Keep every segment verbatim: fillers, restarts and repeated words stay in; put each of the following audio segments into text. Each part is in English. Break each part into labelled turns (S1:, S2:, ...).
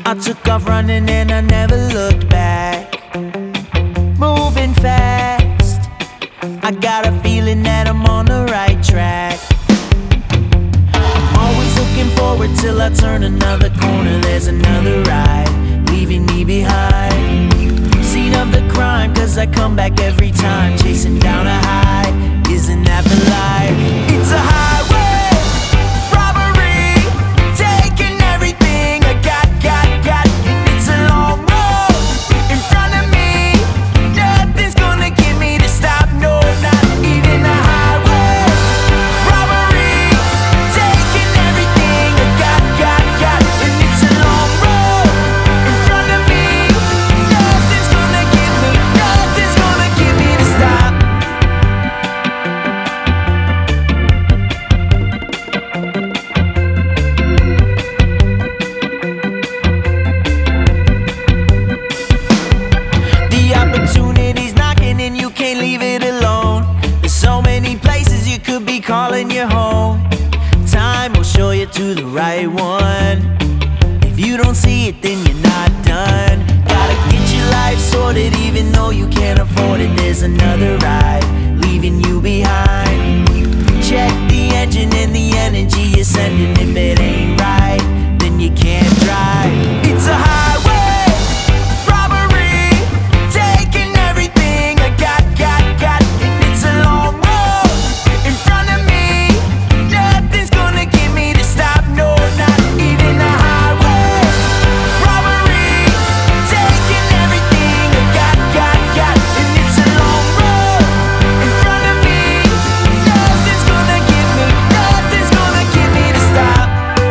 S1: I took off running and I never looked back. Moving fast, I got a feeling that I'm on the right track. I'm always looking forward till I turn another corner. There's another ride, leaving me behind. Scene of the crime, cause I come back every time. Chasing down a high, isn't that the life? It's a highway robbery, taking everything I got, got, got. It's a long road in front of me, nothing's gonna get me to stop, no, not even a highway robbery, taking everything I got, got, got. And it's a long road in front of me, nothing's gonna get me, nothing's gonna get me to stop. The opportunity's knocking and you can't leave it alone. There's so many places you could be calling your home. Time will show you to the right one. If you don't see it, then you're not done. Gotta get your life sorted even though you can't afford it. There's another ride, leaving you behind. Check the engine and the energy you're sending. If it ain't right, then you can't drive. It's a highway robbery, taking everything I got, got, got. It's a long road in front of me, nothing's gonna get me to stop, no, not even a highway robbery, taking everything I got, got, got. And it's a long road in front of me, nothing's gonna get me, nothing's gonna get me to stop.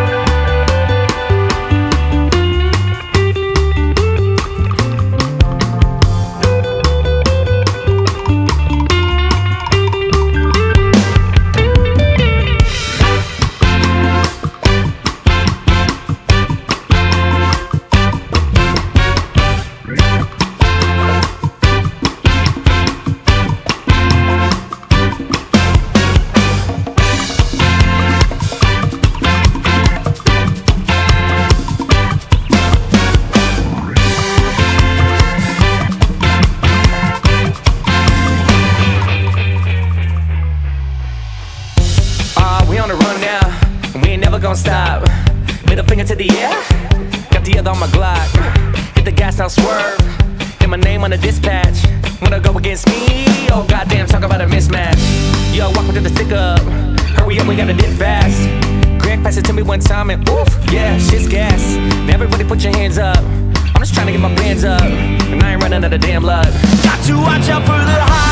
S2: Uh, we on the run now, and we ain't never gonna stop. Middle finger to the air, got the other on my Glock. Hit the gas, now swerve, hit my name on the dispatch. Wanna go against me? Oh goddamn, talk about a mismatch. Yo, walk with the stick up, hurry up, we gotta dip fast. Greg passed it to me one time and oof, yeah, shit's gas. Now everybody put your hands up, I'm just trying to get my bands up, and I ain't running out of damn luck.
S1: Got to watch out for the high